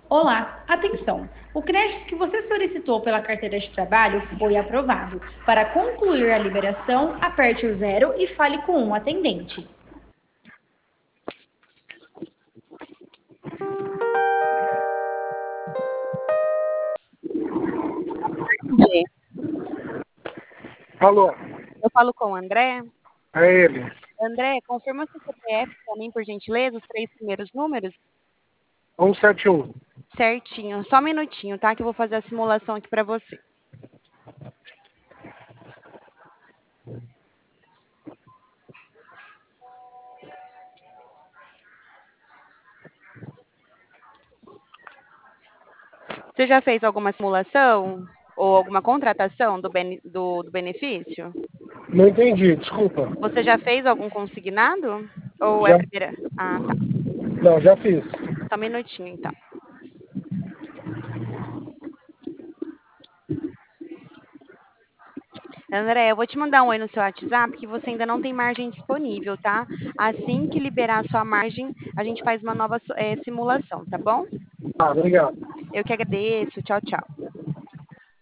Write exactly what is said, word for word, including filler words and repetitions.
Olá, atenção! O crédito que você solicitou pela carteira de trabalho foi aprovado. Para concluir a liberação, aperte o zero e fale com um atendente. Entendi. Alô, Eu falo com o André. é ele. André, confirma seu C P F para mim, por gentileza, os três primeiros números. um sete um. Certinho. Só um minutinho, tá? Que eu vou fazer a simulação aqui para você. Você já fez alguma simulação ou alguma contratação do, bene- do, do benefício? Não entendi, desculpa. Você já fez algum consignado? Ou é a Já, primeira? Ah, tá. não, já fiz. Só um minutinho, então. André, eu vou te mandar um oi no seu WhatsApp que você ainda não tem margem disponível, tá? Assim que liberar a sua margem, a gente faz uma nova eh, simulação, tá bom? Tá, obrigado. Eu que agradeço. Tchau, tchau.